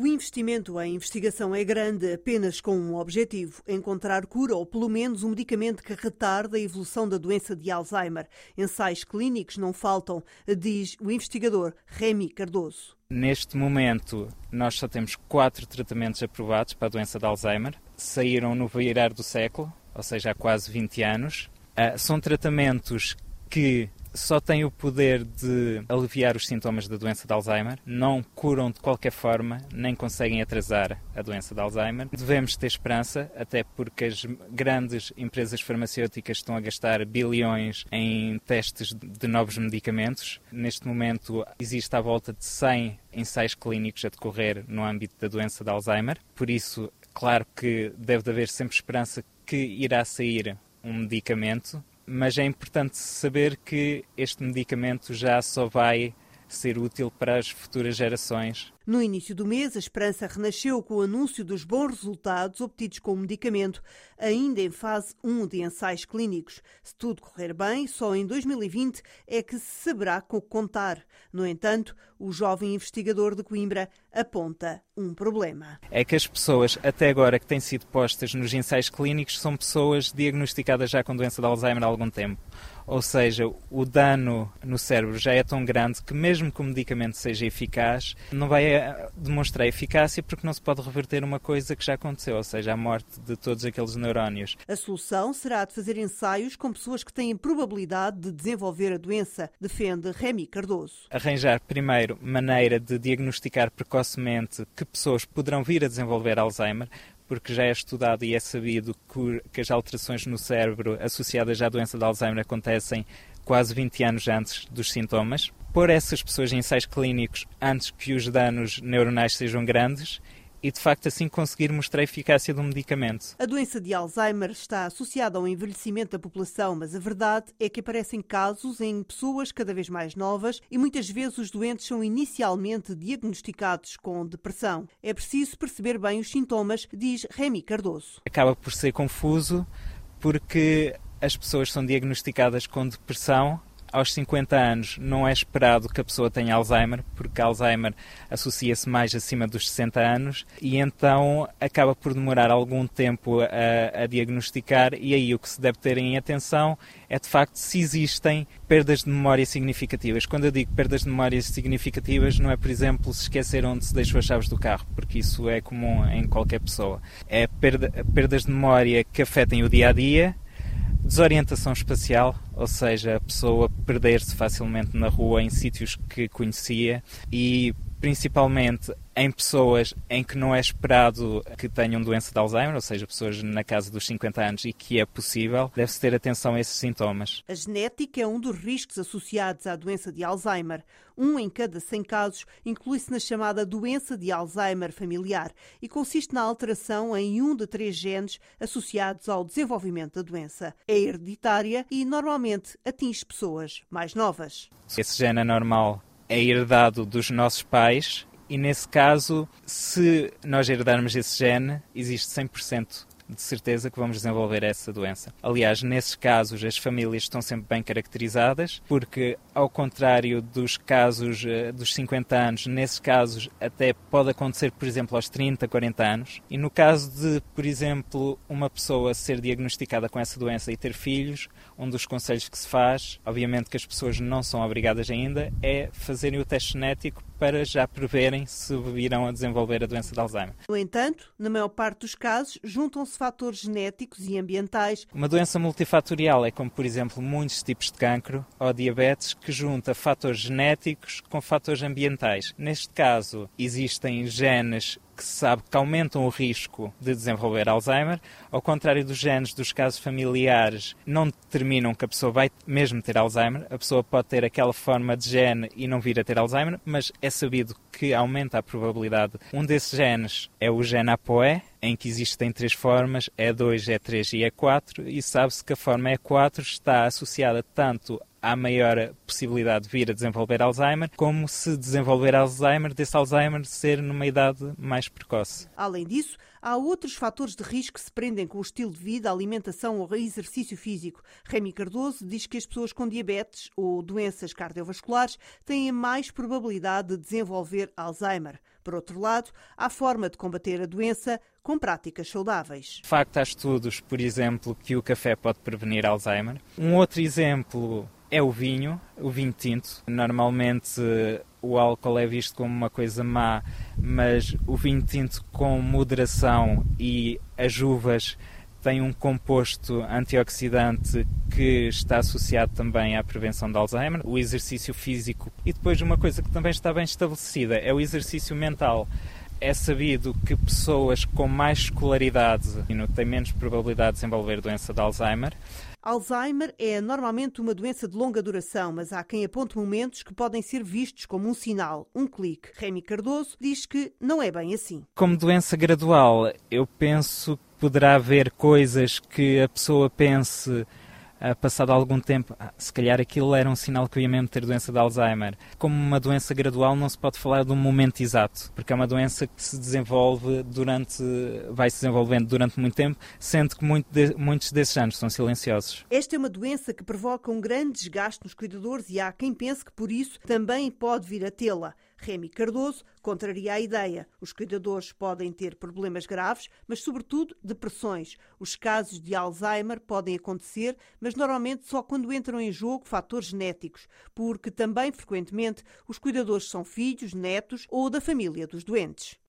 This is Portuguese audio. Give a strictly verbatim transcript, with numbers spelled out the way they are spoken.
O investimento em investigação é grande apenas com um objetivo: encontrar cura ou pelo menos um medicamento que retarde a evolução da doença de Alzheimer. Ensaios clínicos não faltam, diz o investigador Rémy Cardoso. Neste momento, nós só temos quatro tratamentos aprovados para a doença de Alzheimer. Saíram no virar do século, ou seja, há quase vinte anos. Uh, são tratamentos que só têm o poder de aliviar os sintomas da doença de Alzheimer, não curam de qualquer forma, nem conseguem atrasar a doença de Alzheimer. Devemos ter esperança, até porque as grandes empresas farmacêuticas estão a gastar bilhões em testes de novos medicamentos. Neste momento existe à volta de cem ensaios clínicos a decorrer no âmbito da doença de Alzheimer. Por isso, claro que deve haver sempre esperança que irá sair um medicamento, mas é importante saber que este medicamento já só vai ser útil para as futuras gerações. No início do mês, a esperança renasceu com o anúncio dos bons resultados obtidos com o medicamento, ainda em fase um de ensaios clínicos. Se tudo correr bem, só em dois mil e vinte é que se saberá com o que contar. No entanto, o jovem investigador de Coimbra aponta um problema. É que as pessoas, até agora, que têm sido postas nos ensaios clínicos, são pessoas diagnosticadas já com doença de Alzheimer há algum tempo. Ou seja, o dano no cérebro já é tão grande que mesmo que o medicamento seja eficaz, não vai demonstrar eficácia porque não se pode reverter uma coisa que já aconteceu, ou seja, a morte de todos aqueles neurónios. A solução será de fazer ensaios com pessoas que têm probabilidade de desenvolver a doença, defende Rémy Cardoso. Arranjar primeiro maneira de diagnosticar precocemente que pessoas poderão vir a desenvolver Alzheimer, porque já é estudado e é sabido que as alterações no cérebro associadas à doença de Alzheimer acontecem quase vinte anos antes dos sintomas. Pôr essas pessoas em ensaios clínicos antes que os danos neuronais sejam grandes e, de facto, assim conseguir mostrar a eficácia do medicamento. A doença de Alzheimer está associada ao envelhecimento da população, mas a verdade é que aparecem casos em pessoas cada vez mais novas e muitas vezes os doentes são inicialmente diagnosticados com depressão. É preciso perceber bem os sintomas, diz Rémy Cardoso. Acaba por ser confuso porque as pessoas são diagnosticadas com depressão. Aos cinquenta anos não é esperado que a pessoa tenha Alzheimer, porque Alzheimer associa-se mais acima dos sessenta anos e então acaba por demorar algum tempo a, a diagnosticar, e aí o que se deve ter em atenção é de facto se existem perdas de memória significativas. Quando eu digo perdas de memória significativas, não é, por exemplo, se esquecer onde se deixou as chaves do carro, porque isso é comum em qualquer pessoa. É perda, perdas de memória que afetem o dia-a-dia, desorientação espacial, ou seja, a pessoa perder-se facilmente na rua em sítios que conhecia, e principalmente em pessoas em que não é esperado que tenham doença de Alzheimer, ou seja, pessoas na casa dos cinquenta anos e que é possível, deve-se ter atenção a esses sintomas. A genética é um dos riscos associados à doença de Alzheimer. Um em cada cem casos inclui-se na chamada doença de Alzheimer familiar e consiste na alteração em um de três genes associados ao desenvolvimento da doença. É hereditária e normalmente atinge pessoas mais novas. Esse gene anormal é herdado dos nossos pais e, nesse caso, se nós herdarmos esse gene, existe cem por cento de certeza que vamos desenvolver essa doença. Aliás, nesses casos, as famílias estão sempre bem caracterizadas, porque, ao contrário dos casos uh, dos cinquenta anos, nesses casos até pode acontecer, por exemplo, aos trinta, quarenta anos. E no caso de, por exemplo, uma pessoa ser diagnosticada com essa doença e ter filhos, um dos conselhos que se faz, obviamente que as pessoas não são obrigadas ainda, é fazerem o teste genético para já preverem se virão a desenvolver a doença de Alzheimer. No entanto, na maior parte dos casos, juntam-se fatores genéticos e ambientais. Uma doença multifatorial é como, por exemplo, muitos tipos de cancro ou diabetes, que junta fatores genéticos com fatores ambientais. Neste caso, existem genes que se sabe que aumentam o risco de desenvolver Alzheimer, ao contrário dos genes dos casos familiares, não determinam que a pessoa vai mesmo ter Alzheimer. A pessoa pode ter aquela forma de gene e não vir a ter Alzheimer, mas é sabido que aumenta a probabilidade. Um desses genes é o gene A P O E, em que existem três formas, E dois, E três e E quatro, e sabe-se que a forma E quatro está associada tanto há maior possibilidade de vir a desenvolver Alzheimer, como se desenvolver Alzheimer, desse Alzheimer ser numa idade mais precoce. Além disso, há outros fatores de risco que se prendem com o estilo de vida, alimentação ou exercício físico. Rémy Cardoso diz que as pessoas com diabetes ou doenças cardiovasculares têm mais probabilidade de desenvolver Alzheimer. Por outro lado, há forma de combater a doença com práticas saudáveis. De facto, há estudos, por exemplo, que o café pode prevenir Alzheimer. Um outro exemplo é o vinho, o vinho tinto. Normalmente o álcool é visto como uma coisa má, mas o vinho tinto com moderação e as uvas têm um composto antioxidante que está associado também à prevenção de Alzheimer, o exercício físico. E depois uma coisa que também está bem estabelecida é o exercício mental. É sabido que pessoas com mais escolaridade têm menos probabilidade de desenvolver doença de Alzheimer. Alzheimer é normalmente uma doença de longa duração, mas há quem aponte momentos que podem ser vistos como um sinal, um clique. Rémi Cardoso diz que não é bem assim. Como doença gradual, eu penso que poderá haver coisas que a pessoa pense, passado algum tempo, ah, se calhar aquilo era um sinal que eu ia mesmo ter doença de Alzheimer. Como uma doença gradual não se pode falar de um momento exato, porque é uma doença que se desenvolve durante, vai se desenvolvendo durante muito tempo, sendo que muito de, muitos desses anos são silenciosos. Esta é uma doença que provoca um grande desgaste nos cuidadores e há quem pense que por isso também pode vir a tê-la. Rémi Cardoso contraria a ideia. Os cuidadores podem ter problemas graves, mas sobretudo depressões. Os casos de Alzheimer podem acontecer, mas normalmente só quando entram em jogo fatores genéticos, porque também frequentemente os cuidadores são filhos, netos ou da família dos doentes.